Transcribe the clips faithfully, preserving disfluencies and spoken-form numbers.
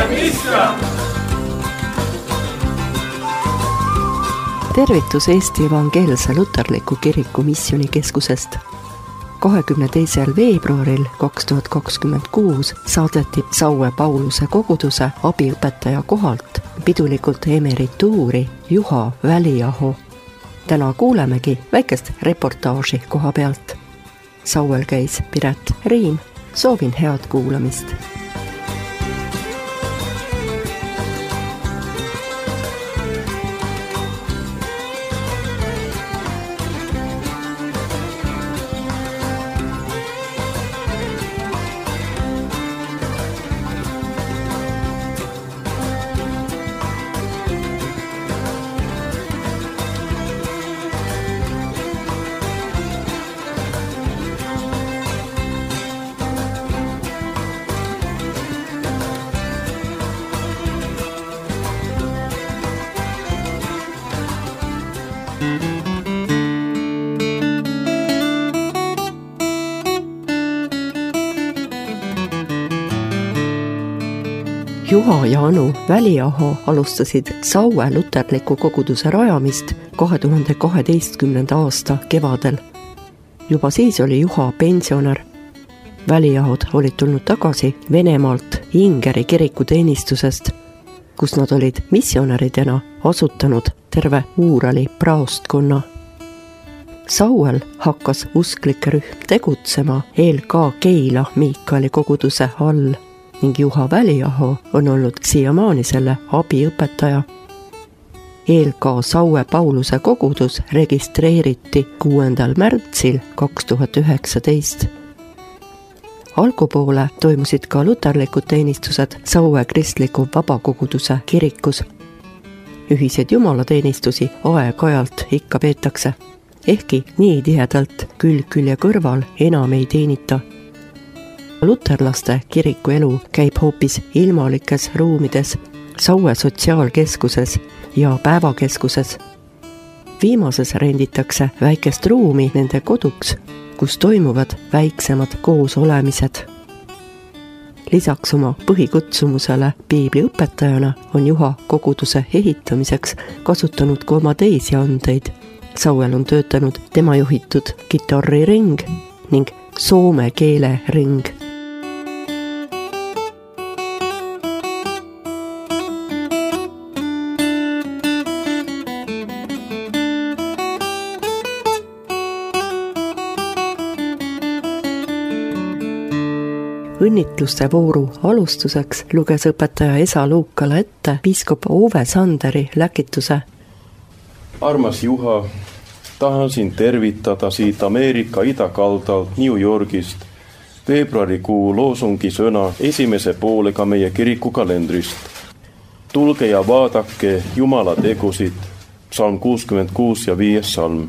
tervitus Eesti Evangeelse Luterliku Kiriku Missioonikeskusest. kahekümne teisel veebruaril kaks tuhat kakskümmend kuus saadeti Saue Pauluse koguduse abiõpetaja kohalt pidulikult emerituuri Juha Väliaho. Täna kuulemegi väikest reportaaži koha pealt. Sauel käis Piret Riim. Soovin head kuulamist. Juha ja Anu Väliaho alustasid Saue luterliku koguduse rajamist kahe tuhande kaheteistkümnenda aasta kevadel. Juba siis oli Juha pensionär. Väliahod olid tulnud tagasi Venemaalt Ingeri kirikuteenistusest, kus nad olid missionäridena asutanud terve Uurali praostkonna. Sauel hakkas usklike rühm tegutsema E L K Keila Miikali koguduse all ning Juha Väliaho on olnud siiamaani selle abiõpetaja. E L K Saue Pauluse kogudus registreeriti kuuendal märtsil kaks tuhat üheksateist. Algupoole toimusid ka luterlikud teenistused Saue kristliku vabakoguduse kirikus. Ühiseid jumalateenistusi aeg-ajalt ikka peetakse, ehkki nii tihedalt külg külje kõrval enam ei teenita. Luterlaste kiriku elu käib hoopis ilmalikes ruumides, Saue sotsiaalkeskuses ja päevakeskuses. Viimases renditakse väikest ruumi nende koduks, kus toimuvad väiksemad koosolemised. Lisaks oma põhikutsumusele piibliõpetajana on Juha koguduse ehitamiseks kasutanud ka oma teisi andeid. Sauel on töötanud tema juhitud kitarriring ning soome keele ring. Õnnitluste vooru alustuseks luges õpetaja Esa Luukala ette piiskop Ove Sanderi läkituse. Armas Juha, tahan sind tervitada siit Ameerika idakaldalt New Yorgist veebruarikuu loosungi sõna esimese poolega meie kirikukalendrist. Tulge ja vaadake Jumala tegusid, psalm kuuskümmend kuus ja viies salm.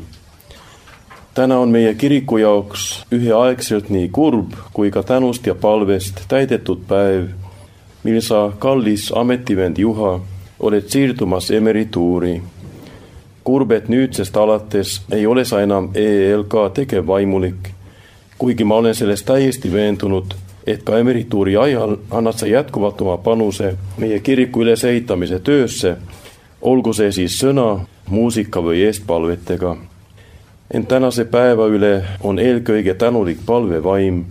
Täna on meie kiriku jaoks üheaegselt nii kurb kui ka tänust ja palvest täidetud päev, mil sa, kallis ametivend Juha, oled siirdumas emerituuri. Kurb, et nüüdsest alates ei ole sa enam E L K tegevvaimulik, kuigi ma olen sellest täiesti veendunud, et ka emerituuri ajal annad sa jätkuvalt oma panuse meie kiriku ülesehitamise töösse, olgu see siis sõna, muusika või eestpalvetega. Ent tänase päeva üle on eelkõige tänulik palvevaim.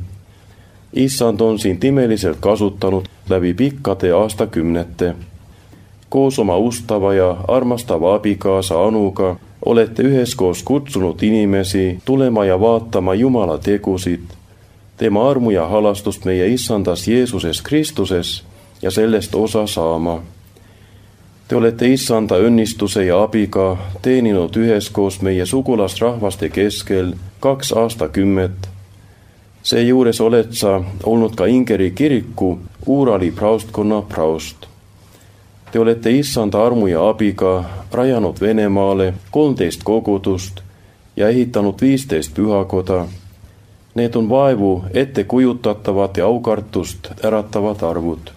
Issand on sind imeliselt kasutanud läbi pikkade aastakümnete. Koos oma ustava ja armastava abikaasa Anuga olete üheskoos kutsunud inimesi tulema ja vaatama Jumala tegusid, tema armu ja halastust meie Issandas Jeesuses Kristuses ja sellest osa saama. Te olete Issanda õnnistuse ja abiga teeninud üheskoos meie sugulasrahvaste keskel kaks aastakümmet. Seejuures oled sa olnud ka Ingeri kiriku Uurali praostkonna praost. Te olete Issanda armu ja abiga rajanud Venemaale kolmteist kogudust ja ehitanud viisteist pühakoda. Need on vaevu ettekujutatavat ja aukartust äratavad arvud.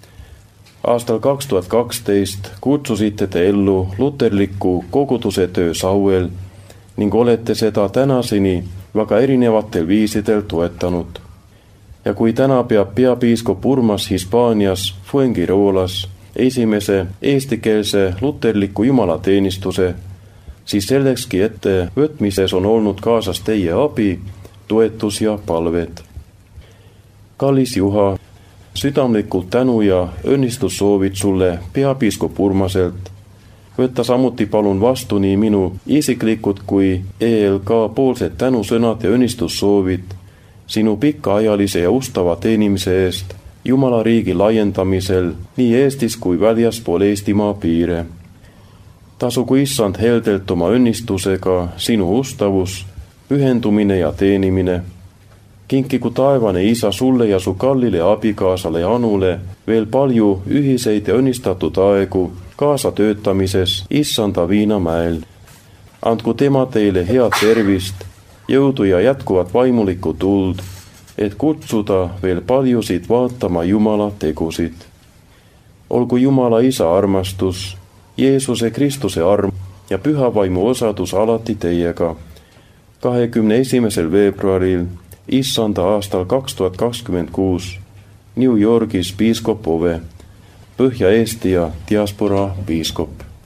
Aastal kaks tuhat kaksteist kutsusite te ellu luterliku koguduse töö Sauel ning olete seda tänaseni väga erinevatel viisidel toetanud. ja kui täna peab peapiiskop Urmas Hispaanias Fuengirolas esimese eestikeelse luterliku jumalateenistuse, siis sellekski ette võtmises on olnud kaasas teie abi, toetus ja palved. Kallis Juha, südamlikult tänu ja õnnistus soovid sulle peapiiskop Urmaselt. Võtta samuti palun vastu nii minu isiklikud kui E L K poolsed tänusõnad ja õnnistus soovid sinu pikaajalise ja ustava teenimise eest Jumala riigi laiendamisel nii Eestis kui väljaspool Eestimaa piire. Tasugu Issand heldelt oma õnnistusega sinu ustavus, pühendumine ja teenimine. Kinkigu taevane Isa sulle ja su kallile abikaasale Anule veel palju ühiseid ja õnnistatud aegu kaasa töötamises Issanda Viinamäel. Andku tema teile head tervist, jõudu ja jätkuvat vaimulikku tuld, et kutsuda veel paljusid vaatama Jumala tegusid. Olgu Jumala Isa armastus, Jeesuse Kristuse arm ja püha vaimu osadus alati teiega. kahekümne esimesel veebruaril Issanda aastal kaks tuhat kakskümmend kuus New Yorgis piiskop Ove, Põhja-Eesti ja diaspora piiskop.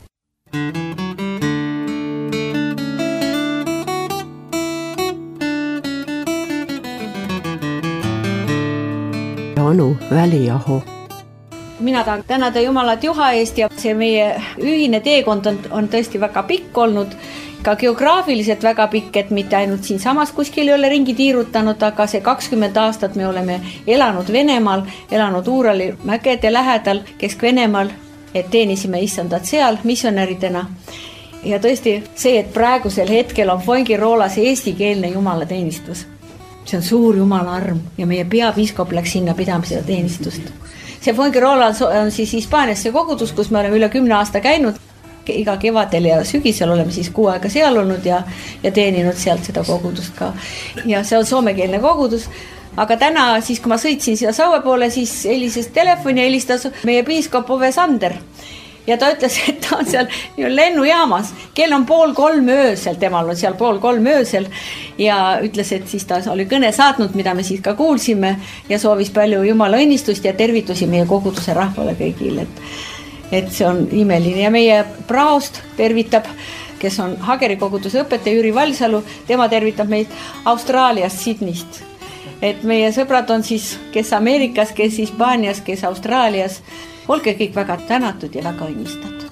Anu Väliaho. Mina tahan tänada Jumalat Juha eest ja see meie ühine teekond on, on tõesti väga pikk olnud, ka geograafiliselt väga pikk, et mitte ainult siin samas kuskil ei ole ringi tiirutanud, aga see kakskümmend aastat me oleme elanud Venemaal, elanud Uurali mägede lähedal, Kesk-Venemaal, et teenisime Issandat seal missionäridena. Ja tõesti see, et praegusel hetkel on Fuengirolas eestikeelne jumalateenistus. See on suur Jumala arm ja meie peapiiskop läks sinna pidama seda teenistust. See Fuengirola on siis Hispaanias see kogudus, kus me oleme üle kümne aasta käinud. Iga kevadel ja sügisel oleme siis kuu aega seal olnud ja, ja teeninud sealt seda kogudust ka. Ja see on soomekeelne kogudus. Aga täna, siis kui ma sõitsin siia Saue poole, siis helises telefoni ja helistas meie piiskop Ove Sander. Ja ta ütles, et ta on seal lennujaamas. Kell on pool kolm öösel, temal on seal pool kolm öösel. Ja ütles, et siis ta oli kõne saatnud, mida me siis ka kuulsime ja soovis palju Jumala õnnistust ja tervitusi meie koguduse rahvale kõigil. Et, et see on imeline. Ja meie praost tervitab, kes on Hageri koguduse õpetaja Jüri Valsalu, tema tervitab meid Austraaliast, Sydneyst. Et meie sõbrad on siis, kes Ameerikas, kes Hispaanias, kes Austraalias. Olge kõik väga tänatud ja väga õnnistatud.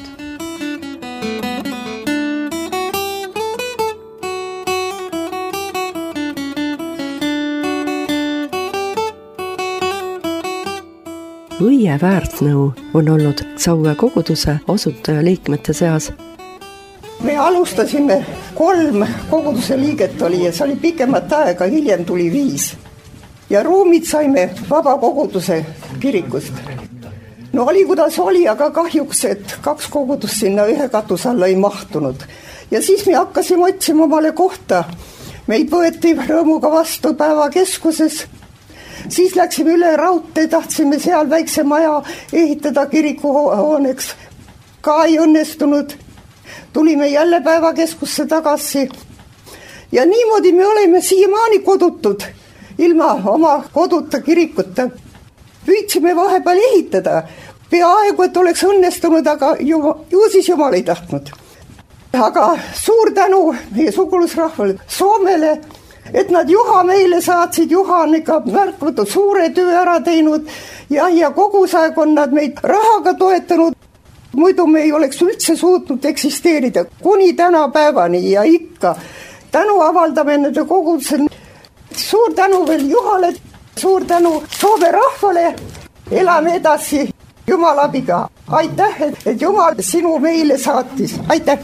Õie Väärtnõu on olnud Saue koguduse asutajaliikmete seas. Me alustasime, kolm koguduse liiget oli ja see oli pikemat aega, hiljem tuli viis. Ja ruumid saime vaba koguduse kirikust. No oli kuidas oli, aga kahjuks, et kaks kogudust sinna ühe katus alla ei mahtunud. Ja siis me hakkasime otsima omale kohta. Meid võeti rõõmuga vastu päevakeskuses. Siis läksime üle raudtee, tahtsime seal väikse maja ehitada kirikuhooneks. Ka ei õnnestunud. Tulime jälle päevakeskusse tagasi. Ja niimoodi me oleme siiamaani kodutud, ilma oma koduta kirikuta. Püüdsime vahepeal ehitada. Peaaegu, et oleks õnnestunud, aga ju, ju siis Jumal ei tahtnud. Aga suur tänu meie sugulusrahvale Soomele, et nad Juha meile saatsid. Juha on ikka märkvatud suure töö ära teinud ja, ja kogu aeg on nad meid rahaga toetanud. Muidu me ei oleks üldse suutnud eksisteerida kuni tänapäevani ja ikka. Tänu avaldame nende kogudusel. Suur tänu veel Juhale. Suur tänu Soome rahvale, elame edasi Jumala abiga. Aitäh, et Jumal sinu meile saatis. Aitäh!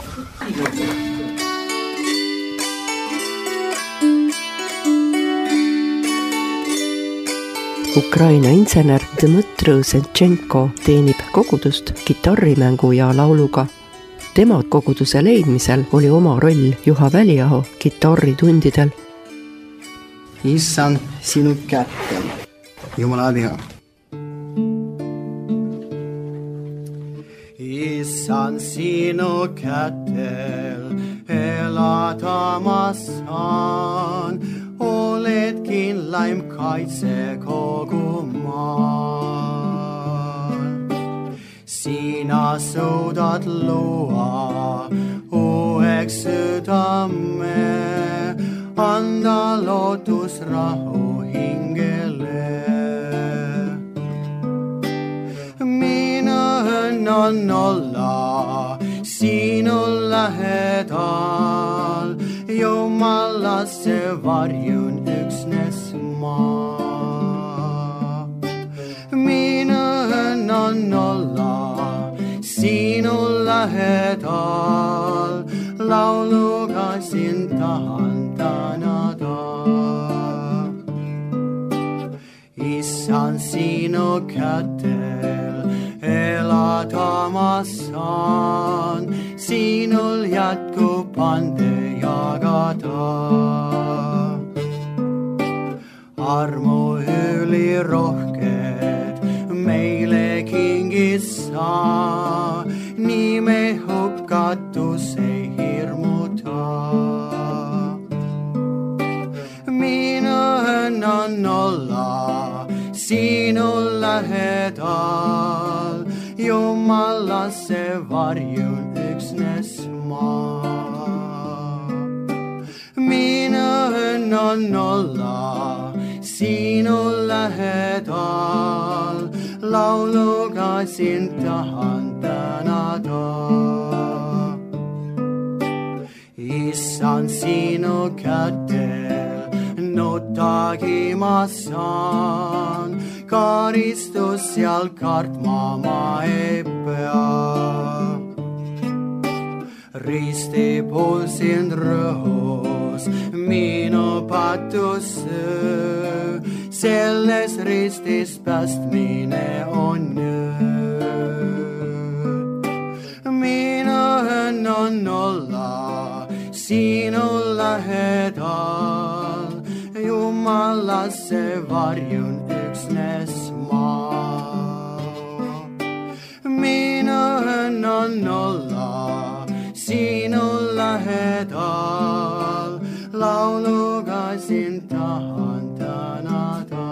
Ukraina insener Dmõtro Zentšenko teenib kogudust kitarrimängu ja lauluga. Tema koguduse leidmisel oli oma roll Juha Väliaho kitarritundidel. Issand sinu kätel, Jumala abiga. Issand sinu kätel, elada ma saan, oled kindlaim kaitse kogu maal. Sina suudad luua uueks südame, anda lootus rahu hingele. Minu õnn on olla sinu lähedal, Jumalasse varjun üksnes ma. Minu õnn on olla sinu lähedal, lauluga sind tahan tänada. Issand, sinu kätel elada ma saan, sinul jätkub ande jagada. Armu ülirohked meile kingid sa, nii me hukkatus ei hirmuta. Minu õnn on olla sinu lähedal, Jumalasse varjun üksnes ma. Minu õnn on olla sinu lähedal, lauluga sind tahan tänada. Issand, sinu kätel nutagi ma saan, karistus seal kartma ma ei pea. Risti pool sind rõhus minu patus, selles ristis päästmine on nüüd. Minu õnn on olla sinu lähedal, Jumalasse varjun üksnes ma. Minu õnn on olla sinu lähedal, lauluga sind tahan tänada.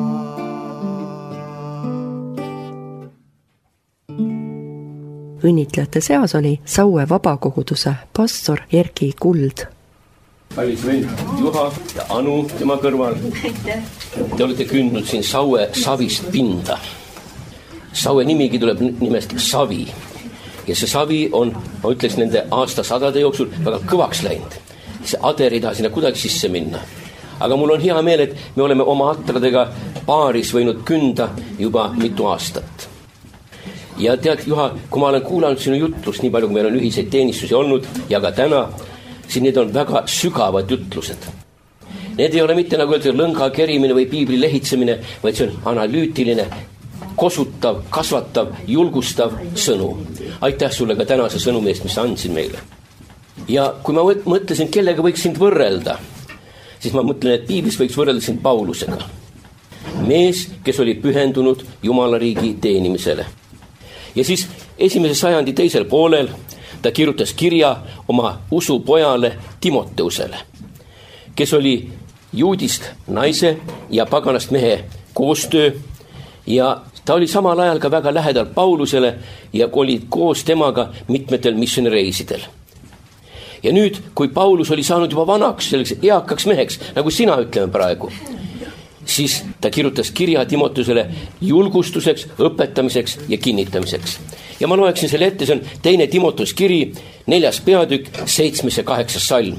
Õnnitlejate seas oli Saue vabakoguduse pastor Erki Kuld. Kallis vend Juha ja Anu tema kõrval. Te olete kündnud siin Saue savist pinda. Saue nimigi tuleb nimest Savi. Ja see Savi on, ma ütleks, nende aastasadade jooksul väga kõvaks läinud. See ader ei taha sinna kuidagi sisse minna. Aga mul on hea meel, et me oleme oma atradega paaris võinud künda juba mitu aastat. Ja tead, Juha, kui ma olen kuulanud sinu jutlust, nii palju kui meil on ühiseid teenistusi olnud ja ka täna, siis need on väga sügavad jutlused. Need ei ole mitte nagu öelda lõnga kerimine või piibli lehitsemine, vaid see on analüütiline, kosutav, kasvatav, julgustav sõnu. Aitäh sulle ka tänase sõnumi eest, mis sa andsid meile. Ja kui ma mõtlesin, kellega võiks sind võrrelda, siis ma mõtlen, et piiblis võiks võrrelda sind Paulusega. Mees, kes oli pühendunud Jumala riigi teenimisele. Ja siis esimese sajandi teisel poolel ta kirjutas kirja oma usupojale Timoteusele, kes oli juudist naise ja paganast mehe koostöö ja ta oli samal ajal ka väga lähedal Paulusele ja olid koos temaga mitmetel missioonireisidel. Ja nüüd, kui Paulus oli saanud juba vanaks, selleks eakaks meheks, nagu sina ütleme praegu, siis ta kirjutas kirja Timoteusele julgustuseks, õpetamiseks ja kinnitamiseks. Ja ma loeksin selle ette, see on teine Timoteus kiri, neljas peatükk, seitsmes ja kaheksas salm.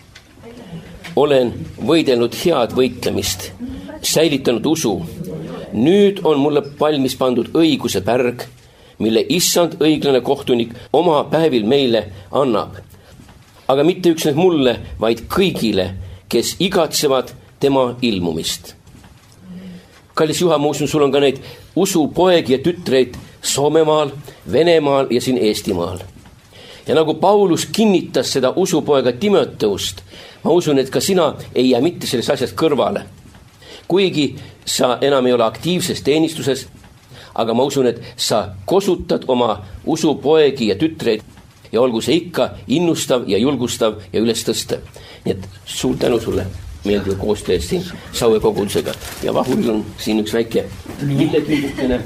Olen võidelnud head võitlemist, säilitanud usu. Nüüd on mulle valmis pandud õiguse pärg, mille issand õiglane kohtunik oma päevil meile annab. Aga mitte üksnes mulle, vaid kõigile, kes igatsevad tema ilmumist. Kallis Juha, ma usun, sul on ka neid usupoegi ja tütreid Soomemaal, Venemaal ja siin Eestimaal. Ja nagu Paulus kinnitas seda usupoega Timoteust, ma usun, et ka sina ei jää mitte sellest asjast kõrvale. Kuigi sa enam ei ole aktiivses teenistuses, aga ma usun, et sa kosutad oma usupoegi ja tütreid ja olgu see ikka innustav ja julgustav ja üles tõsta. Nii et suur tänu sulle meeldiva koostöös siin Saue kogudusega. Ja Vahuril on siin üks väike lillekilbukene.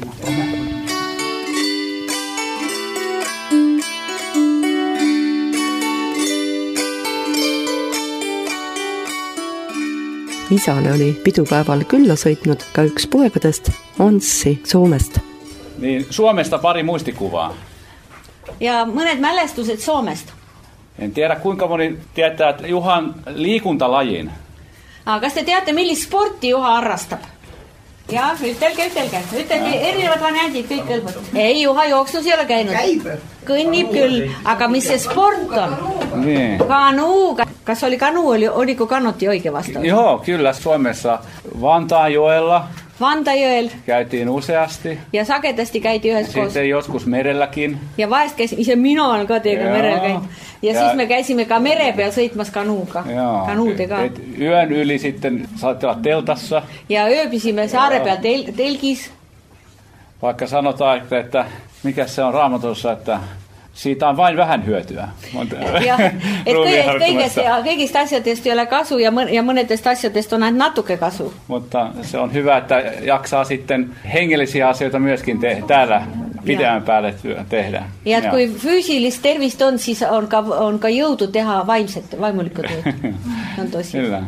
Isale oli pidupäeval külla sõitnud ka üks poegadest, Anssi Soomest. Niin, Suomesta pari muistikuvaa. Ja mõned mälestused Soomest. En tiedä kuinka moni tietää Juhan liikuntalajin. Aga kas te teate, millist sporti Juha harrastab? Ja, ütelge, ütelge. Ütelge, erinevad variandid, kõik kõlbud. Ei, Juha jooksus ei ole käinud. Käib. Kõnnib küll, aga mis see sport on? Niin. Kanuu. Kas oli kanuu, oli, oliko kanutti oikea vastaus? Joo, kyllä Suomessa Vantaanjoella Vantajõel. Käytiin useasti. Ja sagedasti käidi ühes koos. Sitten joskus merelläkin. Ja vahest käisime, ise mina olen ka teiega merel käinud. Ja, ja siis me käisime ka mere peal sõitmas kanuuga. Kanuudega. Et yön yli sitten saatte olla teltassa. Ja ööpisime saare peal tel- telgis. Vaikka sanotaan, että mikä se on Raamatussa, että siitä on vain vähän hyötyä. Ja, et kõigest, kõigist asjadest ei ole kasu ja, mõn, ja mõnedest asjadest on ainult natuke kasu. Mutta se on hyvä, että jaksaa sitten hengellisiä asioita myöskin te- täällä pidemmän päälle tehdä. Ja, ja kui füüsilist tervist on, siis on ka, on ka jõudu teha vaimset, vaimulikku tööd. On tosi. Kyllä.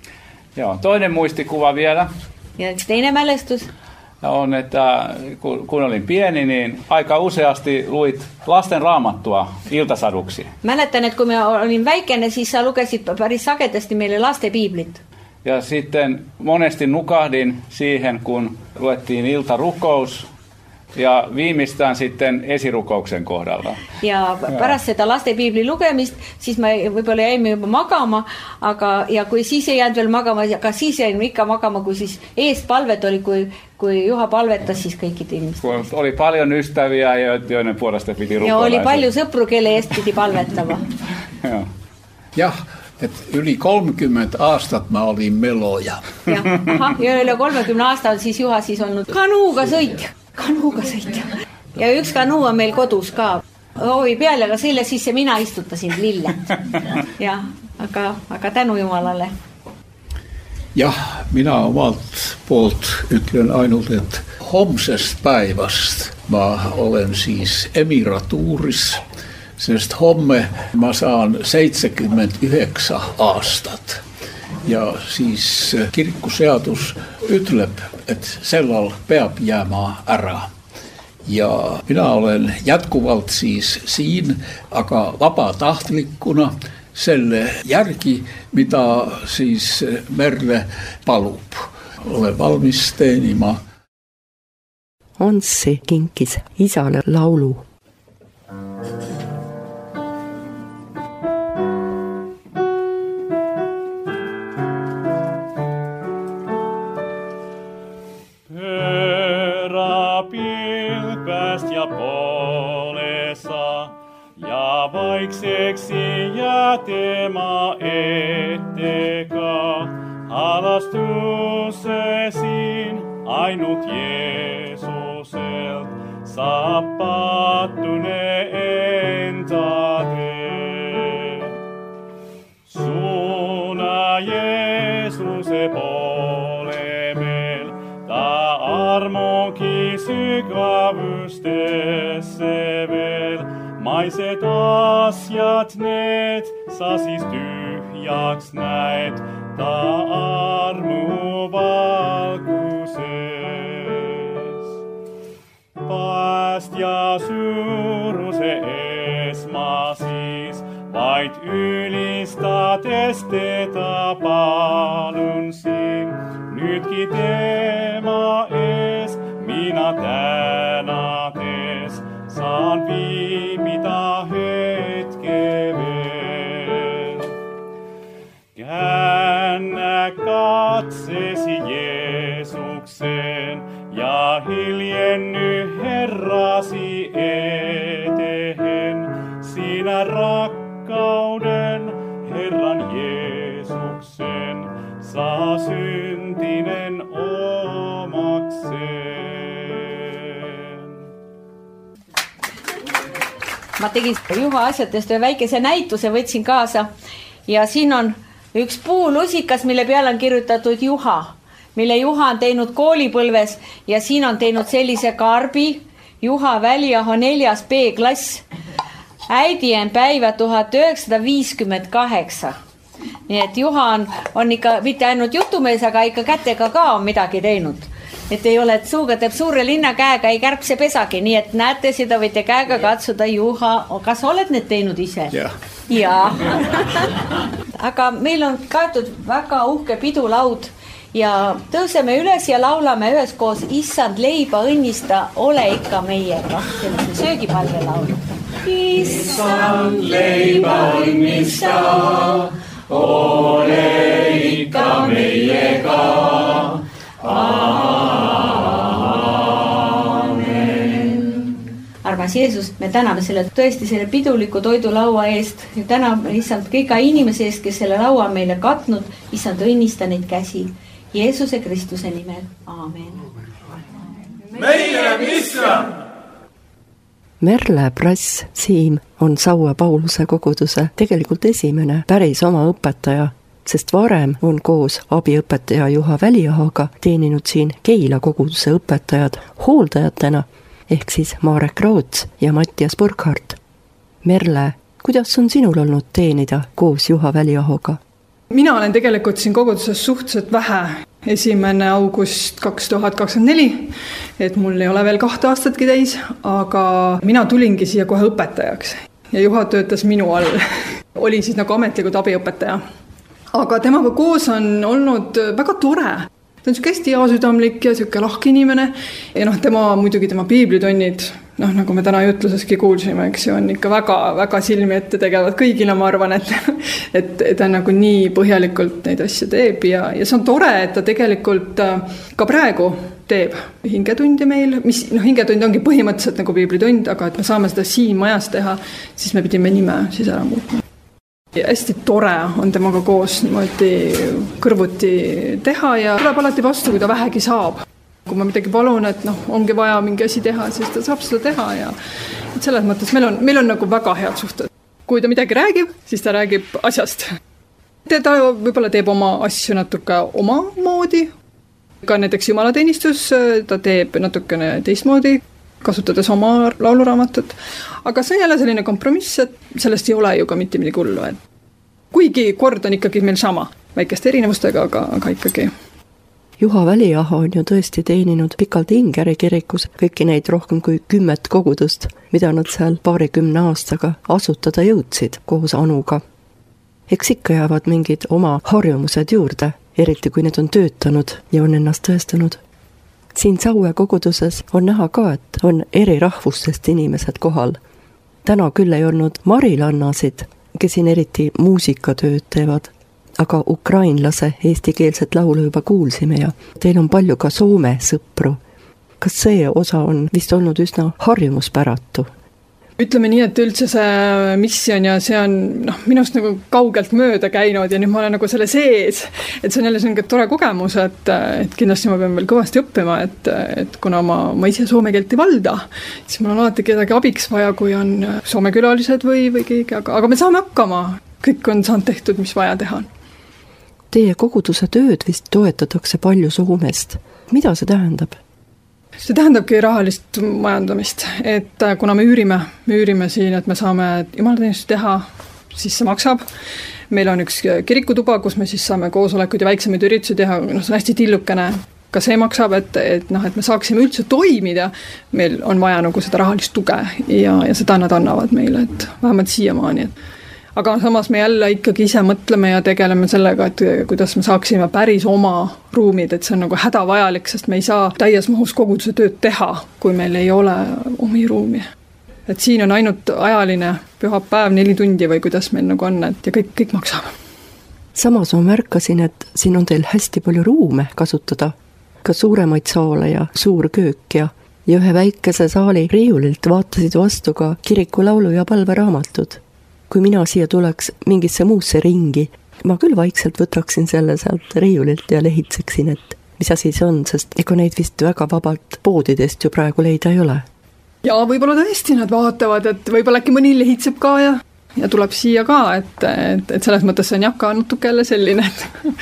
Joo, toinen muistikuva vielä. Ja teine mälestus on, että kun olin pieni, niin aika useasti luit lasten raamattua iltasaduksi. Mäletän, että kun mä olin väikänä, siis sä lukesit päris sagedasti meille lastenbiiblit. Ja sitten monesti nukahdin siihen, kun luettiin iltarukous ja viimeistään sitten esirukouksen kohdalla. Ja pärast seda lastenbiibli lugemist, siis ma võib-olla jäime juba magama, aga, ja kui siis ei jäänud veel magama, aga siis jäin ikka magama, kui siis eest palvet oli, kui, kui Juha palvetas siis kõikide ihmist. Oli paljon ystäviä, joiden puolesta piti rukoilla. Ja oli palju sõpru, kelle eest piti palvettava. Joo. Ja, et yli kolmekymmentä aastat mä olin meloja. Ja, aha, ja üle kolmekümne aasta on siis Juha siis olnud kanuuga sõitja. Kanuuga sõitja. Ja üks kanuu on meil kodus ka. Hoovi peal, aga selle sisse mina istutasin lillet. Ja, aga, aga tänu Jumalale. Ja, minä omalt poolt ütlen ainult, että homsest päivästä mä olen siis emiratuuris. Sest homme mä saan seitsemänkymmentäyhdeksän aastat. Ja siis kirkkoseadus ütleb, että sellal peab jäämään ära. Ja minä olen jatkuvalt siis siin, aga vapatahtlikkuna selle järgi, mitä siis Merle palub. Olen valmis teenima. Anssi kinkis isale laulu. Vaikseksi ja tema etteka halastusesiin ainut Jeesuselt saapattune entate. Suuna Jeesuse poole meil, ta armoki sykavustesse veel. Maiset asiat need, sa siis tyhjaks näed, ta armu valguses. Päästja suuruse esma siis, vaid ylistades teda palun siin. Nytkin tema ees, minä tänades, saan viimitä hetke veel. Käännä katsesi Jeesukseen ja hiljenny Herrasi etehen. Sinä rakkauden Herran Jeesuksen saa syntinen omakseen. Ma tegin Juha asjadest ühe väikese näituse, võtsin kaasa ja siin on üks puulusikas, mille peale on kirjutatud Juha, mille Juha on teinud koolipõlves ja siin on teinud sellise karbi, Juha Väliaho neljas B-klass, äidienpäivä tuhat üheksasada viiskümmend kaheksa. Nii et Juha on, on ikka mitte ainult jutumees, aga ikka kätega ka on midagi teinud. Et ei ole, et suuga teeb suure linna käega, ei kärpse pesagi, nii et näete, seda võite käega katsuda Juha. Kas oled need teinud ise? Jah. Ja. Aga meil on kaetud väga uhke pidulaud ja tõuseme üles ja laulame üheskoos Issand leiba õnnista, ole ikka meiega. Sellise söögipalve laulu. Issand leiba õnnista, ole ikka meiega. Armas Jeesus, me täname selle tõesti selle piduliku toidulaua eest ja täname issand kõiga inimese eest, kes selle laua on meile katnud. Issand õnnista neid käsi Jeesuse Kristuse nimel. Aamen. Meie issand! Merle Prass Siim on Saue Pauluse koguduse tegelikult esimene päris oma õpetaja, sest varem on koos abiõpetaja Juha Väliahoga teeninud siin Keila koguduse õpetajad hooldajatena, ehk siis Marek Roots ja Mattias Burkhardt. Merle, kuidas on sinul olnud teenida koos Juha Väliahoga? Mina olen tegelikult siin koguduses suhteliselt vähe. Esimene august kaks tuhat kakskümmend neli, et mul ei ole veel kahte aastatki täis, aga mina tulingi siia kohe õpetajaks ja Juha töötas minu all. Oli siis nagu ametlikult abiõpetaja. Aga temaga koos on olnud väga tore. Ta on siuke hästi heasüdamlik ja siuke lahke inimene. Ja noh, tema muidugi tema piiblitonnid, noh, nagu me täna jutluseski kuulsime, eks ju, on ikka väga, väga silmi ette tegevad kõigile, ma arvan, et, et ta nagu nii põhjalikult neid asju teeb ja, ja see on tore, et ta tegelikult ka praegu teeb hingetundi meil, mis noh, hingetund ongi põhimõtteliselt nagu piiblitund, aga et me saame seda siin majas teha, siis me pidime nime siis ära muutma. Ja hästi tore on temaga koos niimoodi kõrvuti teha ja tuleb alati vastu, kui ta vähegi saab. Kui ma midagi palun, et noh, ongi vaja mingi asi teha, siis ta saab seda teha ja et selles mõttes meil on, meil on nagu väga head suhted. Kui ta midagi räägib, siis ta räägib asjast. Ta võib-olla teeb oma asju natuke oma moodi. Ka näiteks jumalateenistus ta teeb natukene teistmoodi, kasutades oma lauluraamatut. Aga see on jälle selline kompromiss, et sellest ei ole ju ka mitte midagi hullu. Kuigi kord on ikkagi meil sama, väikeste erinevustega, aga, aga ikkagi. Juha Väliaho on ju tõesti teeninud pikalt Ingeri kirikus kõiki neid rohkem kui kümmet kogudust, mida nad seal paarikümne aastaga asutada jõudsid koos Anuga. Eks ikka jäävad mingid oma harjumused juurde, eriti kui need on töötanud ja on ennast tõestanud. Siin Saue koguduses on näha ka, et on eri rahvustest inimesed kohal. Täna küll ei olnud marilannasid, kes siin eriti muusikatööd teevad, aga ukrainlase eestikeelset laulu juba kuulsime ja teil on palju ka Soome sõpru. Kas see osa on vist olnud üsna harjumuspäratu? Ütleme nii, et üldse see missioon ja see on noh, minust nagu kaugelt mööda käinud ja nüüd ma olen nagu selle sees. Et see on jälle selline tore kogemus, et, et kindlasti ma pean veel kõvasti õppima, et, et kuna ma, ma ise soome keelt ei valda, siis mul on alati kedagi abiks vaja, kui on soome külalised või, või keegi, aga, aga me saame hakkama. Kõik on saanud tehtud, mis vaja teha. Teie koguduse tööd vist toetatakse palju Soomest. Mida see tähendab? See tähendabki rahalist majandamist, et kuna me üürime, me üürime siin, et me saame jumalateenistust teha, siis see maksab. Meil on üks kirikutuba, kus me siis saame koosolekud ja väiksemaid üritusi teha, noh, see on hästi tillukene, ka see maksab, et, et, noh, et me saaksime üldse toimida. Meil on vaja nagu seda rahalist tuge ja, ja seda nad annavad meile, et vähemalt siiamaani, et aga samas me jälle ikkagi ise mõtleme ja tegeleme sellega, et kuidas me saaksime päris oma ruumid, et see on nagu hädavajalik, sest me ei saa täies mahus koguduse tööd teha, kui meil ei ole omi ruumi. Et siin on ainult ajaline pühapäev neli tundi või kuidas meil nagu on, et ja kõik, kõik maksab. Samas ma märkasin, et siin on teil hästi palju ruume kasutada, ka suuremaid saale ja suur köök ja, ja ühe väikese saali riiulilt vaatasid vastu ka kiriku laulu ja palveraamatud. Kui mina siia tuleks mingisse muusse ringi, ma küll vaikselt võtaksin selle sealt riiulilt ja lehitseksin, et mis asi see on, sest ega neid vist väga vabalt poodidest ju praegu leida ei ole. Ja võib-olla tõesti nad vaatavad, et võib-olla äkki mõni lehitseb ka ja ja tuleb siia ka, et, et, et selles mõttes see on jah ka natuke jälle selline, et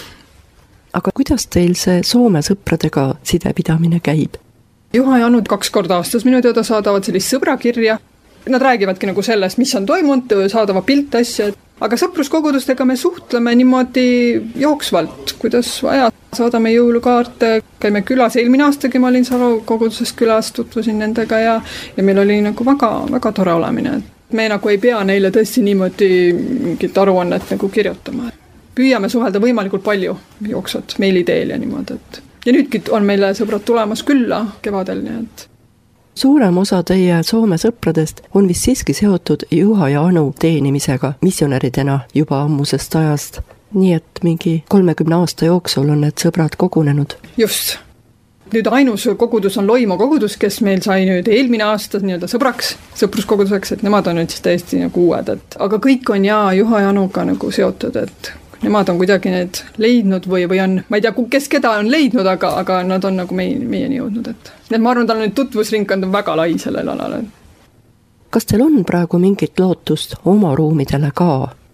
aga kuidas teil see Soome sõpradega sidepidamine käib? Juha ja Anu kaks korda aastas minu teada saadavad sellist sõbrakirja. Nad räägivadki nagu sellest, mis on toimunud, saadava pilt asja, aga sõpruskogudustega me suhtleme niimoodi jooksvalt, kuidas vaja. Saadame jõulukaarte, käime külas, eelmine aastagi ma olin Salu koguduses külas, tutvusin nendega ja, ja meil oli nagu väga, väga tore olemine. Me nagu ei pea neile tõesti niimoodi mingit aruannet nagu kirjutama. Püüame suhelda võimalikult palju jooksvat meili teel ja niimoodi, et ja nüüdki on meile sõbrad tulemas külla kevadel, nii et suurem osa teie Soome sõpradest on vist siiski seotud Juha ja Anu teenimisega missionäridena juba ammusest ajast. Nii et mingi kolmekümne aasta jooksul on need sõbrad kogunenud. Just. Nüüd ainus kogudus on Loimo kogudus, kes meil sai nüüd eelmine aasta nii-öelda sõbraks, sõpruskoguduseks, et nemad on nüüd siis täiesti nagu uued. Et, aga kõik on ja Juha ja Anuga nagu seotud, et nemad on kuidagi need leidnud või, või on, ma ei tea, kes keda on leidnud, aga, aga nad on nagu meie, meieni jõudnud. Et, et ma arvan, tal on nüüd tutvusringkond on väga lai sellel alal. Kas teil on praegu mingit lootust oma ruumidele ka?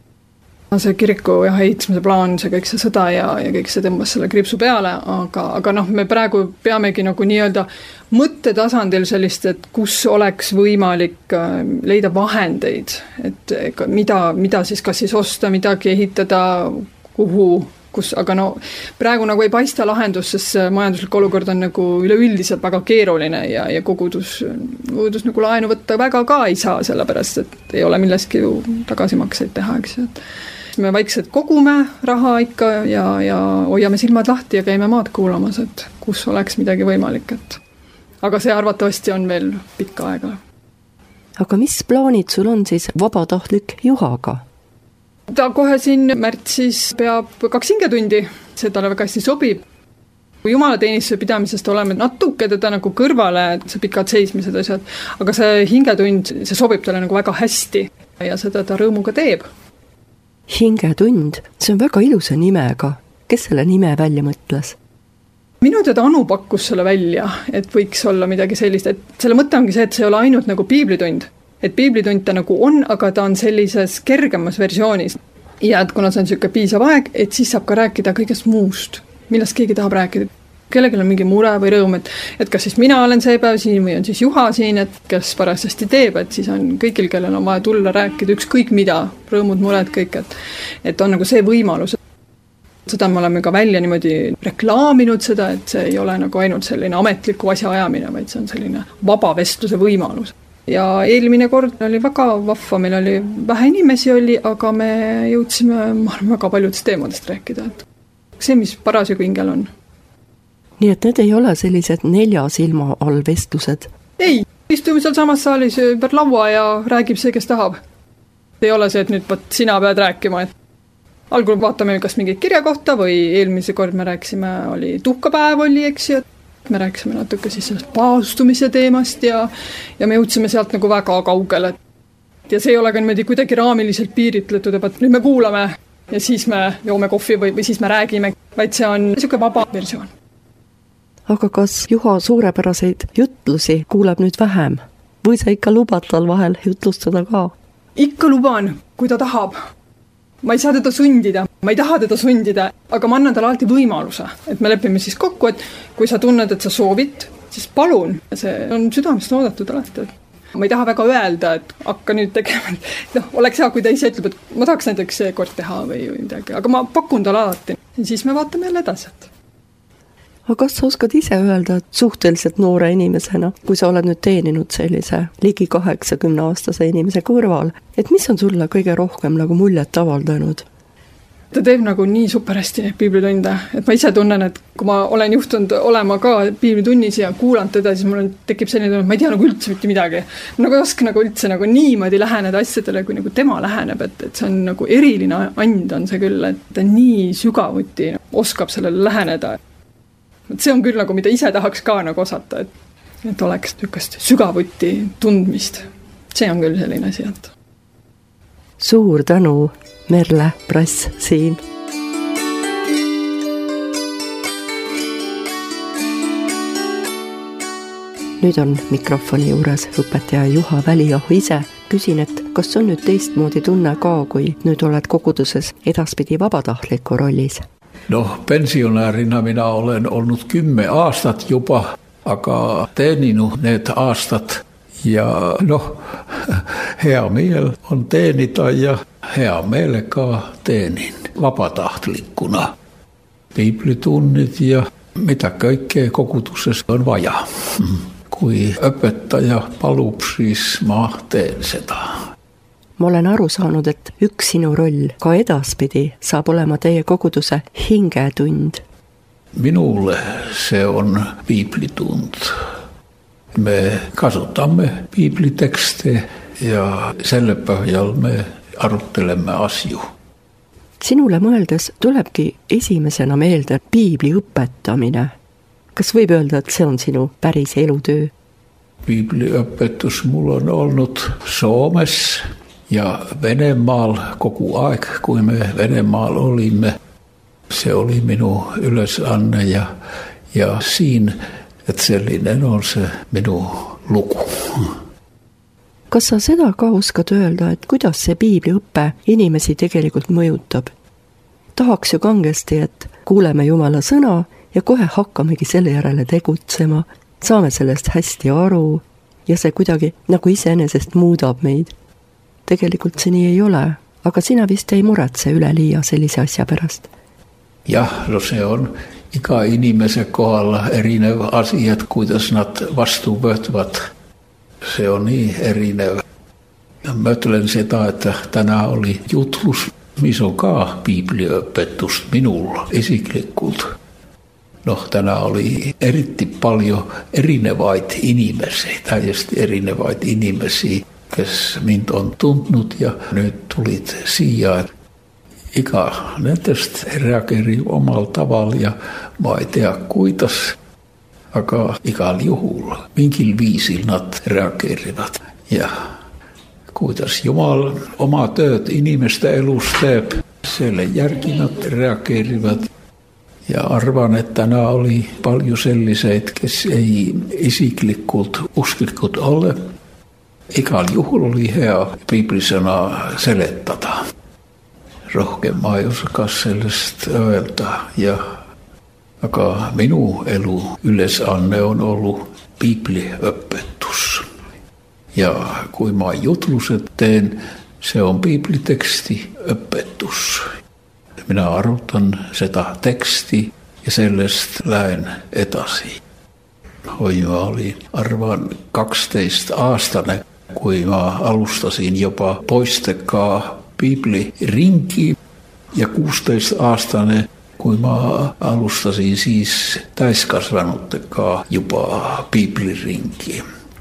See kiriku ja ehitamise plaan, see kõik see sõda ja, ja kõik see tõmbas selle kripsu peale, aga, aga noh, me praegu peamegi nagu nii-öelda mõttetasandil sellist, et kus oleks võimalik leida vahendeid, et mida, mida siis kas siis osta, midagi ehitada, kuhu, kus, aga no praegu nagu ei paista lahendus, sest majanduslik olukord on nagu üleüldiselt väga keeruline ja, ja kogudus, kogudus nagu laenu võtta väga ka ei saa, sellepärast, et ei ole milleski ju tagasimakseid teha, eks ju, et me vaikselt kogume raha ikka ja, ja hoiame silmad lahti ja käime maad kuulamas, et kus oleks midagi võimalik, et aga see arvatavasti on veel pikka aega. Aga mis plaanid sul on siis vabatahtlik Juhaga? Ta kohe siin märtsis peab kaks hingetundi, see talle väga hästi sobib. Jumalateenistuse pidamisest oleme natuke teda nagu kõrvale, see pikad seismised asjad, aga see hingetund, see sobib talle nagu väga hästi ja seda ta rõõmuga teeb. Hingetund, see on väga ilusa nimega. Kes selle nime välja mõtles? Minu teada Anu pakkus selle välja, et võiks olla midagi sellist, et selle mõte ongi see, et see ei ole ainult nagu piiblitund. Et piiblitund ta nagu on, aga ta on sellises kergemas versioonis. Ja et kuna see on selline piisav aeg, et siis saab ka rääkida kõigest muust, millest keegi tahab rääkida. Kellelgi on mingi mure või rõõm, et, et kas siis mina olen see päev siin või on siis Juha siin, et kes parasasti teeb, et siis on kõigil, kellel on vaja tulla rääkida ükskõik mida, rõõmud, mured, kõik, et, et on nagu see võimalus. Seda me oleme ka välja niimoodi reklaaminud seda, et see ei ole nagu ainult selline ametliku asja ajamine, vaid see on selline vaba vestluse võimalus. Ja eelmine kord oli väga vahva, meil oli vähe inimesi oli, aga me jõudsime väga paljudest teemadest rääkida, et see, mis parasjagu hingel on. Nii et need ei ole sellised nelja silma all vestlused? Ei, istume seal samas saalis ümber laua ja räägib see, kes tahab. Ei ole see, et nüüd võt, sina pead rääkima, et algul vaatame kas mingit kirja kohta või eelmise kord me rääksime, oli tuhkapäev oli, eks ju, me rääksime natuke siis sellest paastumise teemast ja, ja me jõudsime sealt nagu väga kaugele. Ja see ei ole ka niimoodi kuidagi raamiliselt piiritletud, et nüüd me kuulame ja siis me joome kohvi või, või siis me räägime, vaid see on niisugune vaba versioon. Aga kas Juha suurepäraseid jutlusi kuuleb nüüd vähem? Või sa ikka lubad tal vahel jutlustada ka? Ikka luban, kui ta tahab. Ma ei saa teda sundida, ma ei taha teda sundida, aga ma annan talle alati võimaluse. Et me lepime siis kokku, et kui sa tunned, et sa soovid, siis palun. See on südamest oodatud alati. Ma ei taha väga öelda, et hakka nüüd tegema. No, oleks hea, kui ta ise ütleb, et ma tahaks näiteks see kord teha või midagi. Aga ma pakun talle alati. Ja siis me vaatame jälle edasi. Aga kas sa oskad ise öelda, et suhteliselt noore inimesena, kui sa oled nüüd teeninud sellise ligi kaheksakümne aastase inimese kõrval, et mis on sulle kõige rohkem nagu muljet avaldanud? Ta teeb nagu nii super hästi piiblitunde, et ma ise tunnen, et kui ma olen juhtunud olema ka piiblitunnis ja kuulanud teda, siis mul tekib selline tunne, et ma ei tea nagu üldse mitte midagi. Ma nagu ei oska nagu üldse nagu niimoodi läheneda asjadele, kui nagu tema läheneb, et, et see on nagu eriline and on see küll, et ta nii sügavuti oskab sellele läheneda. See on küll nagu, mida ise tahaks ka nagu osata, et, et oleks niisugust sügavuti tundmist. See on küll selline asi, et suur tänu, Merle Prass siin. Nüüd on mikrofoni juures õpetaja Juha Välioh ise. Küsin, et kas on nüüd teistmoodi tunne ka, kui nüüd oled koguduses edaspidi vabatahtliku rollis? No, pensionäärina minä olen ollut kymme aastat jopa, aga teeninut need aastat. Ja no, hea meel on teenitä ja hea meelekaa teenin vapatahtlikkuna. Biblitunnit ja mitä kaikkea kogutuksessa on vajaa. Kui õpetaja palub, siis ma teen seda. Ma olen aru saanud, et üks sinu roll ka edaspidi saab olema teie koguduse hingetund. Minulle see on piiblitund. Me kasutamme piiblitekste ja selle põhjal me arutelemme asju. Sinule mõeldes tulebki esimesena meelde piibli õpetamine. Kas võib öelda, et see on sinu päris elutöö? Bibliõpetus mul on olnud Suomes ja Venemaal kogu aeg, kui me Venemaal olimme. Se oli minu ülesanne ja, ja siin, et sellinen on se minu lugu. Kas sa seda ka oskad öelda, et kuidas see piibliõppe inimesi tegelikult mõjutab? Tahaks ju kangesti, et kuuleme Jumala sõna ja kohe hakkamegi selle järele tegutsema, saame sellest hästi aru ja see kuidagi nagu iseenesest muudab meid. Tegelikult see nii ei ole, aga sina vist ei muretse üleliia sellise asja pärast. Jah, no se on iga inimese kohdalla erinev asia, et kuidas nad vastu võtavad. Se on niin erinev. Mä ajattelen sitä, että tänään oli jutlus, missä on ka bibliöpetust minulla isiklikult. No, tänään oli erittäin paljon erinevait inimesiä, täysin erinevait inimesiä, kes mind on tuntunut ja nyt tulit sijaan. Ikä näistä reageri omalla tavalla ja mä ei tiedä kuitas. Aga igal juhul mingil viisil nad reageerivad ja kuidas Jumal oma tööd inimeste elus teeb, selle järgi nad reageerivad ja arvan, et täna oli palju selliseid, kes ei isiklikult usklikud ole. Igal juhul oli hea piiblisõna seletada. Rohkem ma ei oska sellest öelda ja aga minu elu ülesanne on ollut bibliöpetus. Ja kui ma jutluset teen, se on bibliteksti õpetus. Minä arutan seda teksti ja sellest lähen edasi. Oi, ma olin arvan kaksteist aastane, kui ma alustasin jopa poistekaa bibliringi ja kuusitoista aastane kui ma alustasin siis täiskasvanuttekaa jopa bibliringi.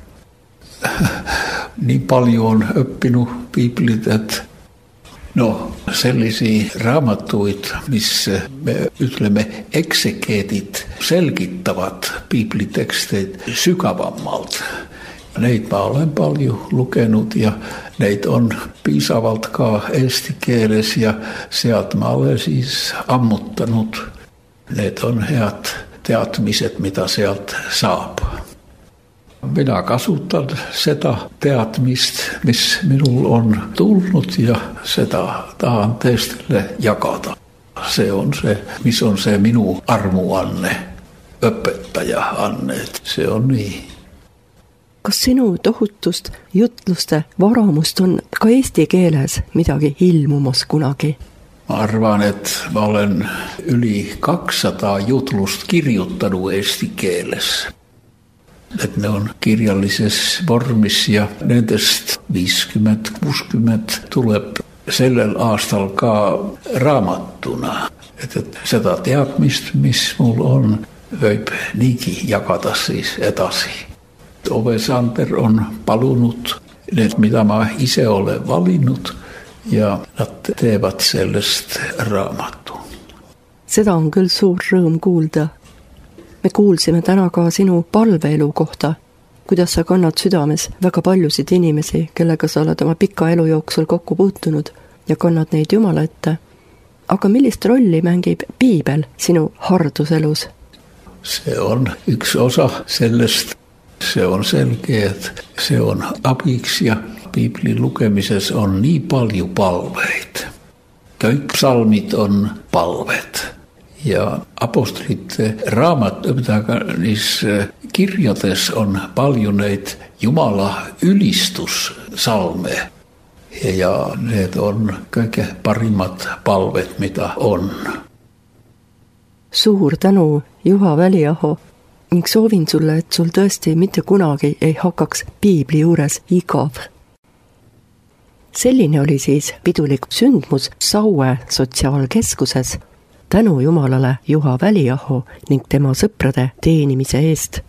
Niin paljon on õppinut biiblit, että no, sellisia raamattuit, missä me ytlemme eksegeetit selkittävät bibliteksteet sykavammalta. Neid mä olen paljon lukenut ja neid on piisavaltkaa eesti keeles ja sealt mä olen siis ammuttanut. Need on head teadmiset, mitä sieltä saab. Minä kasutan sitä teadmist, mis minul on tullut ja sitä tahan teistille jakata. Se on se, mis on se minu armuanne, õpetaja-anne. Se on niin. Kas sinu tohutust jutluste varamust on ka eesti keeles midagi ilmumas kunagi? Ma arvan, että mä olen yli kaksisataa jutlust kirjoittanut eesti keeles. Että ne on kirjallisessa vormissa ja nendest viisikymmentä kuusikymmentä tulee sellel aastalkaa raamattuna. Että sitä teadmist, mis mul on, võib niinkin jakata siis edasi. Ove Sander on palunut need, mitä mä itse olen valinnut, ja nad teevad sellest raamattu. Seda on küll suur rõõm kuulda. Me kuulsime täna ka sinu palveelu kohta, kuidas sa kannad südames väga paljusid inimesi, kellega sa oled oma pika elu jooksul kokku puutunud ja kannad neid Jumala ette. Aga millist rolli mängib piibel sinu harduselus? Se on üks osa sellest. Se on selkeä, että se on abiks ja piiblin lukemises on nii palju palveid. Kõik psalmid on palved. Ja apostolite raamatupidagis kirjades on palju neid Jumala ülistussalme. Ja need on kõige parimad palved, mida on. Suur tänu, Juha Väliaho, ning soovin sulle, et sul tõesti mitte kunagi ei hakkaks piibli juures igav. Selline oli siis pidulik sündmus Saue sotsiaalkeskuses. Tänu Jumalale Juha Väliaho ning tema sõprade teenimise eest.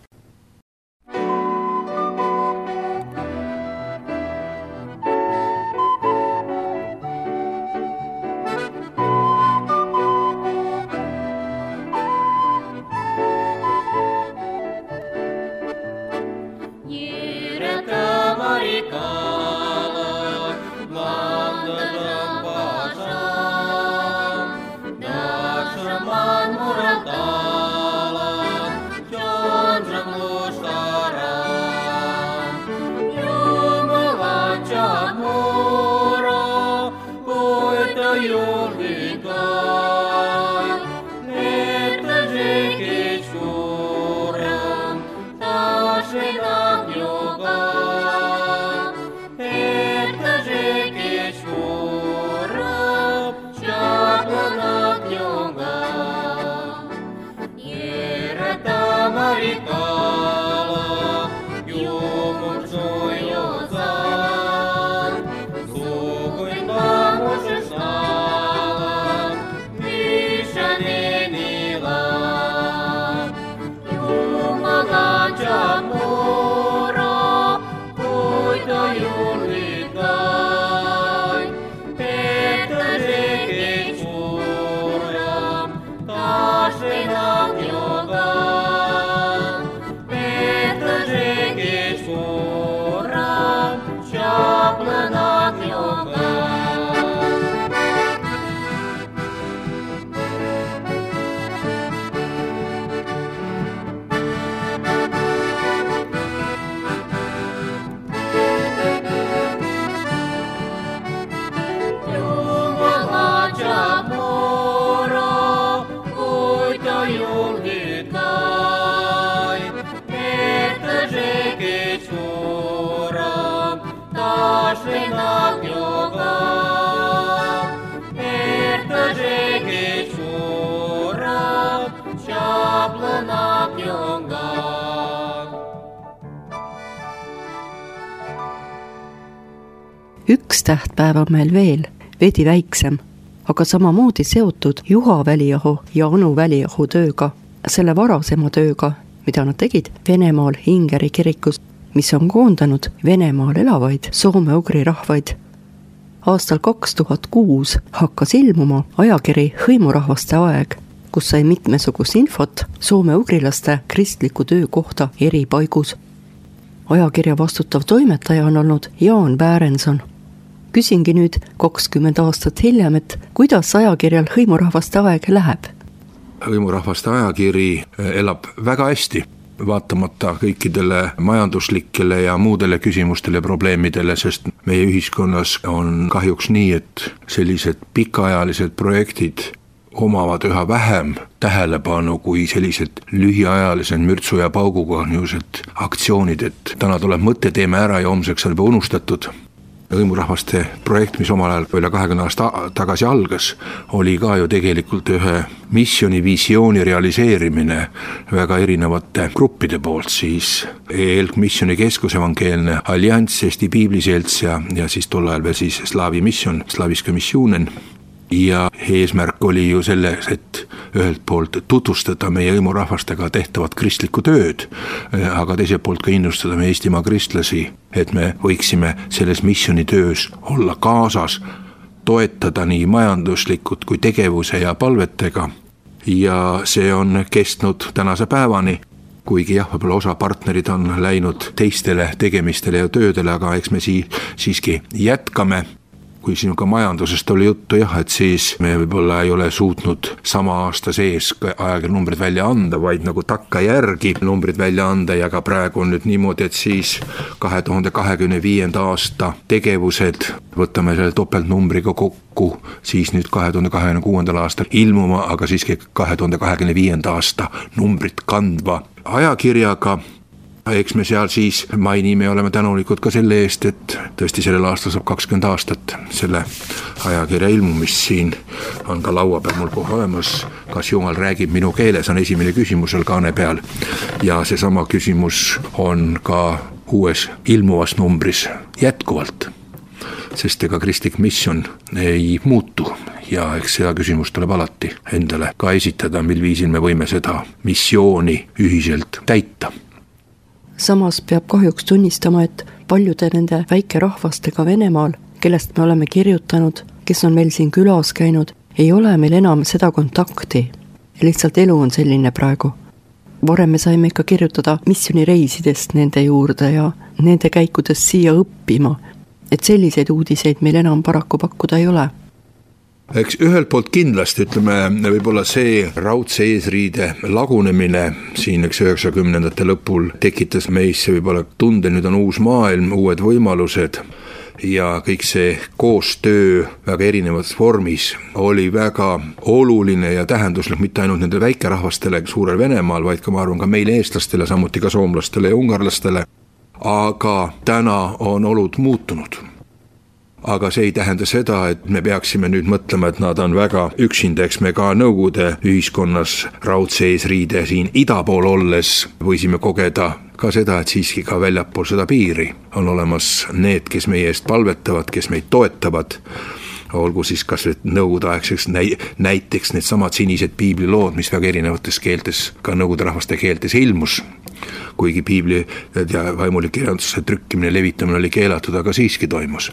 Üks tähtpäev on meil veel, veidi väiksem, aga samamoodi seotud Juha Väliaho ja Anu Väliaho tööga, selle varasema tööga, mida nad tegid Venemaal Ingeri kirikus, mis on koondanud Venemaal elavaid soome-ugri rahvaid. Aastal kaks tuhat kuus hakkas ilmuma ajakiri Hõimurahvaste aeg, kus sai mitmesugust infot soome-ugrilaste kristliku töö kohta eri paigus. Ajakirja vastutav toimetaja on olnud Jaan Bäärenson. Küsingi nüüd kakskümmend aastat hiljem, et kuidas ajakirjal Hõimurahvaste aeg läheb? Hõimurahvaste ajakiri elab väga hästi, vaatamata kõikidele majanduslikele ja muudele küsimustele ja probleemidele, sest meie ühiskonnas on kahjuks nii, et sellised pikaajalised projektid omavad üha vähem tähelepanu kui sellised lühiajalised mürtsu ja pauguga niisugused aktsioonid, et täna tuleb mõte, teeme ära ja homseks on juba unustatud. Hõimurahvaste projekt, mis omal ajal üle kahekümne aasta tagasi algas, oli ka ju tegelikult ühe missiooni visiooni realiseerimine väga erinevate gruppide poolt, siis E L K missiooni keskus, evangeelne allianss, Eesti piibliselts ja, ja siis tol ajal veel siis Slaavi missioon, Slaaviska missionen. Ja eesmärk oli ju selles, et ühelt poolt tutvustada meie hõimurahvastega tehtavat kristlikku tööd, aga teiselt poolt ka innustada meie Eestimaa kristlasi, et me võiksime selles missionitöös olla kaasas, toetada nii majanduslikud kui tegevuse ja palvetega. Ja see on kestnud tänase päevani, kuigi jah, võib-olla osa partnerid on läinud teistele tegemistele ja töödele, aga eks me sii, siiski jätkame. kui siin ka majandusest oli juttu jah, et siis me võib-olla ei ole suutnud sama aasta sees ajakirjanumbrid välja anda, vaid nagu takkajärgi numbrid välja anda ja ka praegu on nüüd niimoodi, et siis kahe tuhande kahekümne viienda aasta tegevused, võtame selle topeltnumbriga kokku, siis nüüd kahe tuhande kahekümne kuuendal aastal ilmuma, aga siiski kahe tuhande kahekümne viienda aasta numbrit kandva ajakirjaga. Eks me seal siis mainime ja oleme tänulikud ka selle eest, et tõesti sellel aastal saab kakskümmend aastat selle ajakirja ilmumist. Siin on ka laua peal mul kohe olemas, kas Jumal räägib minu keeles, on esimene küsimus seal kaane peal. Ja see sama küsimus on ka uues ilmuvas numbris jätkuvalt, sest ega kristlik mission ei muutu. Ja eks seda küsimus tuleb alati endale ka esitada, mil viisil me võime seda missiooni ühiselt täita. Samas peab kahjuks tunnistama, et paljude nende väikerahvastega Venemaal, kellest me oleme kirjutanud, kes on meil siin külas käinud, ei ole meil enam seda kontakti. Lihtsalt elu on selline praegu. Varem me saime ikka kirjutada missioonireisidest nende juurde ja nende käikudest siia õppima, et selliseid uudiseid meil enam paraku pakkuda ei ole. Eks ühelt poolt kindlasti, ütleme, võib-olla see raudse eesriide lagunemine siin eks üheksakümnendate lõpul tekitas meisse võib-olla tunde, nüüd on uus maailm, uued võimalused ja kõik see koostöö väga erinevas vormis oli väga oluline ja tähenduslik mitte ainult nende väikerahvastele suurel Venemaal, vaid ka ma arvan ka meile eestlastele, samuti ka soomlastele ja ungarlastele, aga täna on olud muutunud. Aga see ei tähenda seda, et me peaksime nüüd mõtlema, et nad on väga üksinda, eks me ka Nõukogude ühiskonnas raudse eesriide siin ida pool olles võisime kogeda ka seda, et siiski ka väljapool seda piiri on olemas need, kes meie eest palvetavad, kes meid toetavad, olgu siis kas nõukogudeaegseks näiteks need samad sinised piiblilood, mis väga erinevates keeltes, ka nõukogude rahvaste keeltes ilmus, kuigi piibli ja vaimulik kirjanduse trükkimine, levitamine oli keelatud, aga siiski toimus.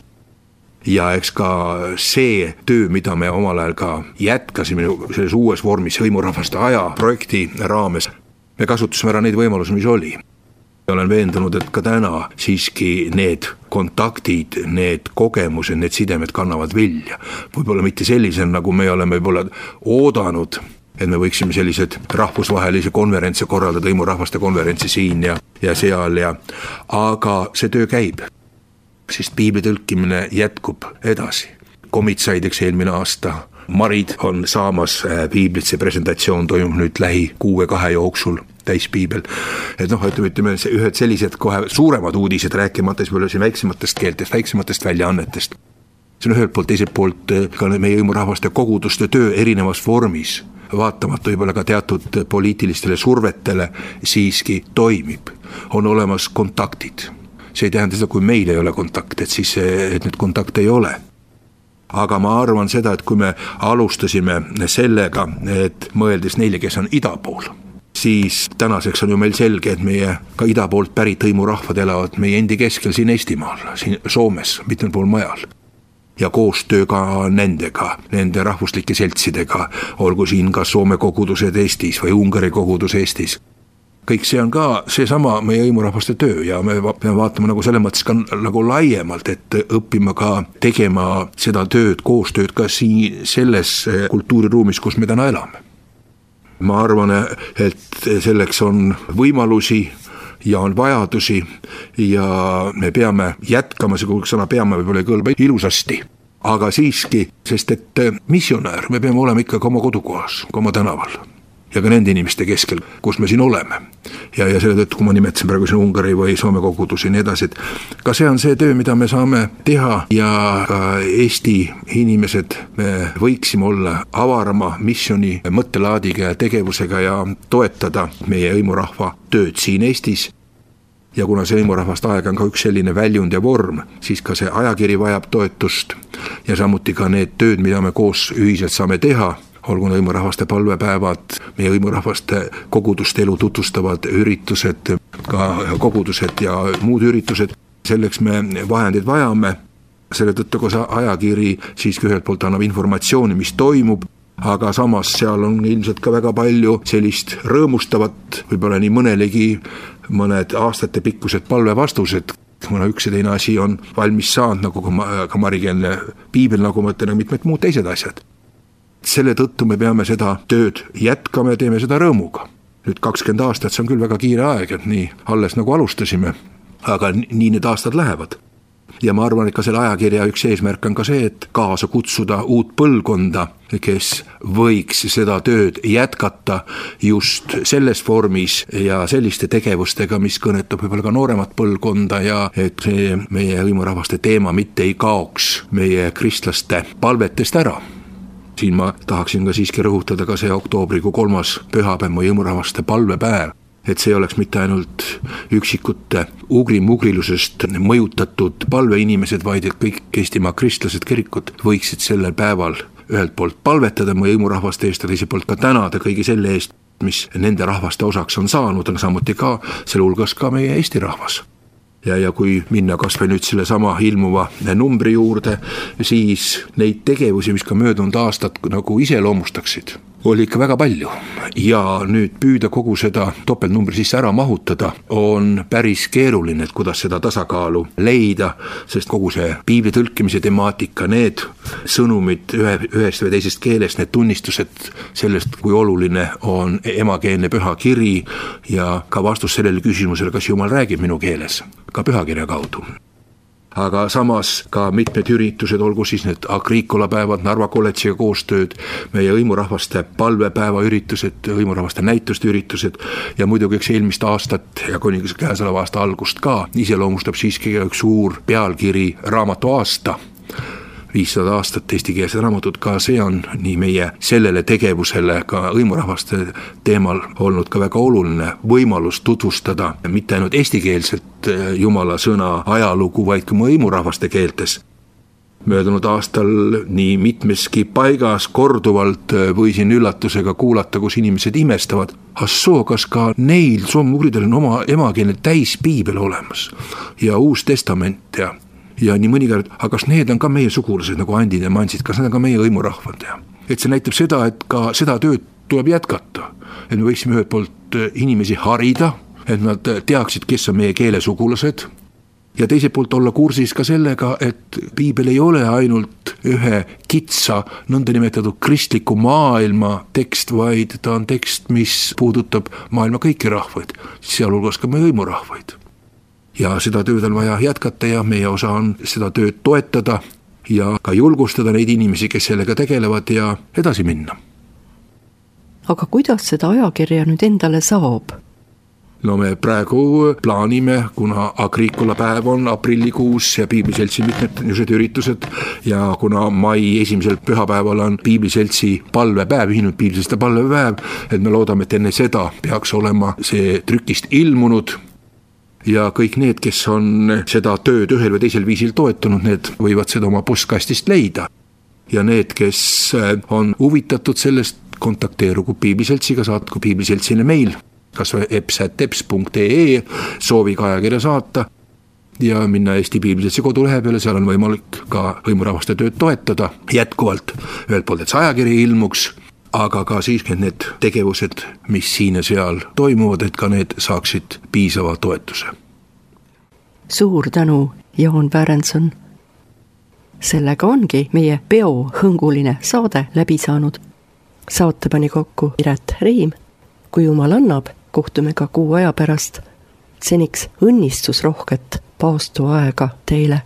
Ja eks ka see töö, mida me omal ajal ka jätkasime selles uues vormis hõimurahvaste aja projekti raames, me kasutasime ära neid võimalusi, mis oli. Olen veendunud, et ka täna siiski need kontaktid, need kogemused, need sidemed kannavad vilja. Võib-olla mitte sellisel, nagu me oleme võib-olla oodanud, et me võiksime sellised rahvusvahelise konverentsi korraldada, hõimurahvaste konverentsi siin ja, ja seal, ja, aga see töö käib. Sest piibli tõlkimine jätkub edasi. Komitsaideks eelmine aasta, Marid on saamas piiblit, see presentatsioon toimub nüüd lähi kuue kahe jooksul, täispiibel. Et noh, ütleme, ühed sellised kohe suuremad uudised rääkimata siin väiksematest keeltest, väiksematest väljaannetest. See on ühelt poolt, teiselt poolt ka meie hõimurahvaste koguduste töö erinevas vormis, vaatamata võib-olla ka teatud poliitilistele survetele siiski toimib. On olemas kontaktid. See ei tähenda seda, kui meil ei ole kontakt, et siis et need kontakte ei ole. Aga ma arvan seda, et kui me alustasime sellega, et mõeldes neile, kes on ida pool, siis tänaseks on ju meil selge, et meie ka ida poolt pärit hõimurahvad elavad meie endi keskel siin Eestimaal, siin Soomes, mitmel pool majal. Ja koostöö ka nendega, nende rahvuslike seltsidega, olgu siin ka Soome kogudused Eestis või Ungari kogudus Eestis. Kõik see on ka seesama meie hõimurahvaste töö ja me peame vaatama nagu selles mõttes ka nagu laiemalt, et õppima ka tegema seda tööd, koostööd ka siin selles kultuuriruumis, kus me täna elame. Ma arvan, et selleks on võimalusi ja on vajadusi ja me peame jätkama, see kui sõna peame võib-olla ei kõlba ilusasti, aga siiski, sest et missionäär, me peame olema ikka oma kodukohas, oma tänaval. Ja ka nende inimeste keskel, kus me siin oleme. Ja, ja selle tõttu, kui ma nimetasin praegu siin Ungari või Soome kogudusi ja nii edasi, et ka see on see töö, mida me saame teha ja ka Eesti inimesed me võiksime olla avarama missioni mõttelaadiga ja tegevusega ja toetada meie hõimurahva tööd siin Eestis. Ja kuna see hõimurahvaste aeg on ka üks selline väljund ja vorm, siis ka see ajakiri vajab toetust ja samuti ka need tööd, mida me koos ühiselt saame teha, olgu hõimurahvaste palvepäevad, meie hõimurahvaste koguduste elu tutvustavad üritused, ka kogudused ja muud üritused. Selleks me vahendid vajame, selle tõttu ka see ajakiri siiski ühelt poolt annab informatsiooni, mis toimub, aga samas seal on ilmselt ka väga palju sellist rõõmustavat, võib-olla nii mõnelegi mõned aastate pikkused palvevastused, kuna üks ja teine asi on valmis saanud, nagu ka, ka marikeelne piibel, nagu ma ütlen, mitmed muud teised asjad. Selle tõttu me peame seda tööd jätkama ja teeme seda rõõmuga. Nüüd kakskümmend aastat, see on küll väga kiire aeg, et nii alles nagu alustasime, aga nii need aastad lähevad. Ja ma arvan, et ka selle ajakirja üks eesmärk on ka see, et kaasa kutsuda uut põlvkonda, kes võiks seda tööd jätkata just selles vormis ja selliste tegevustega, mis kõnetab võib-olla ka nooremat põlvkonda ja et see meie hõimurahvaste teema mitte ei kaoks meie kristlaste palvetest ära. Siin ma tahaksin ka siiski rõhutada ka see oktoobrikuu kolmas pühapäev, mu hõimurahvaste palvepäev. Et see oleks mitte ainult üksikute ugrimugrilusest mõjutatud palveinimesed, vaid et kõik Eestimaa kristlased kirikud võiksid sellel päeval ühelt poolt palvetada mu hõimurahvaste eest ja teiselt poolt ka tänada kõigi selle eest, mis nende rahvaste osaks on saanud, on samuti ka selle hulgas ka meie Eesti rahvas. Ja, ja kui minna kas või nüüd selle sama ilmuva numbri juurde, siis neid tegevusi, mis ka möödunud aastat nagu iseloomustaksid, oli ikka väga palju ja nüüd püüda kogu seda topeltnumbri sisse ära mahutada on päris keeruline, et kuidas seda tasakaalu leida, sest kogu see piibli tõlkimise temaatika, need sõnumid ühe, ühest või teisest keelest, need tunnistused sellest, kui oluline on emakeelne püha kiri ja ka vastus sellele küsimusele, kas Jumal räägib minu keeles, ka pühakirja kaudu. Aga samas ka mitmed üritused, olgu siis need Agricola päevad, Narva kolledžiga koostööd, meie hõimurahvaste palvepäeva üritused, hõimurahvaste näituste üritused ja muidugi üks eelmist aastat ja kuni käesoleva aasta algust ka iseloomustab siiski üks suur pealkiri raamatu aasta. viissada aastat eestikeelsed raamatud ka, see on nii meie sellele tegevusele ka hõimurahvaste teemal olnud ka väga oluline võimalus tutvustada mitte ainult eestikeelset Jumala sõna ajalugu, vaid ka hõimurahvaste keeltes. Möödunud aastal nii mitmeski paigas korduvalt võisin üllatusega kuulata, kus inimesed imestavad, assoo, kas ka neil soomugridel on oma emakeelne täispiibel olemas ja Uus Testament ja ja nii mõnikord, aga kas need on ka meie sugulased nagu andid ja mansid, kas need on ka meie hõimurahvad ja et see näitab seda, et ka seda tööd tuleb jätkata, et me võiksime ühelt poolt inimesi harida, et nad teaksid, kes on meie keele sugulased ja teiselt poolt olla kursis ka sellega, et piibel ei ole ainult ühe kitsa nõndanimetatud kristliku maailma tekst, vaid ta on tekst, mis puudutab maailma kõiki rahvaid, sealhulgas ka meie hõimurahvaid. Ja seda tööd on vaja jätkata ja meie osa on seda tööd toetada ja ka julgustada neid inimesi, kes sellega tegelevad ja edasi minna. Aga kuidas seda ajakirja nüüd endale saab? No me praegu plaanime, kuna Agricola päev on aprillikuus ja piibliseltsi mitmed niisugused üritused ja kuna mai esimesel pühapäeval on piibliseltsi palvepäev, ühinenud piibliseltsi palvepäev, et me loodame, et enne seda peaks olema see trükist ilmunud ja kõik need, kes on seda tööd ühel või teisel viisil toetunud, need võivad seda oma postkastist leida. Ja need, kes on huvitatud sellest, kontakteerugu piibliseltsiga, saatku piibliseltsile meil, kas või eps at eps punkt ee sooviga ajakirja saata ja minna Eesti Piibliseltsi kodulehe peale, seal on võimalik ka hõimurahvaste tööd toetada jätkuvalt. Ühelt poolt, et see ajakiri ilmuks, aga ka siis need tegevused, mis siin ja seal toimuvad, et ka need saaksid piisava toetuse. Suur tänu, Jaan Väärenson. Sellega ongi meie peo hõnguline saade läbi saanud. Saate pani kokku Piret Reim. Kui Jumal annab, kohtume ka kuu aja pärast. Seniks õnnistusrohket paastu aega teile.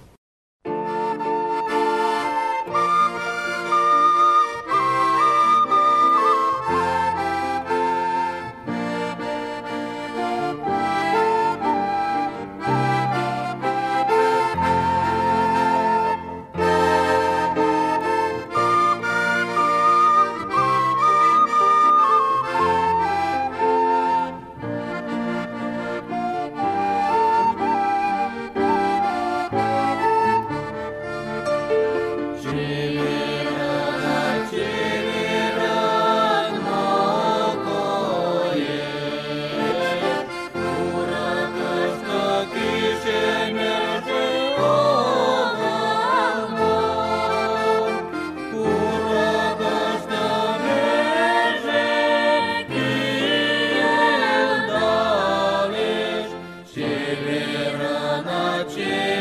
pace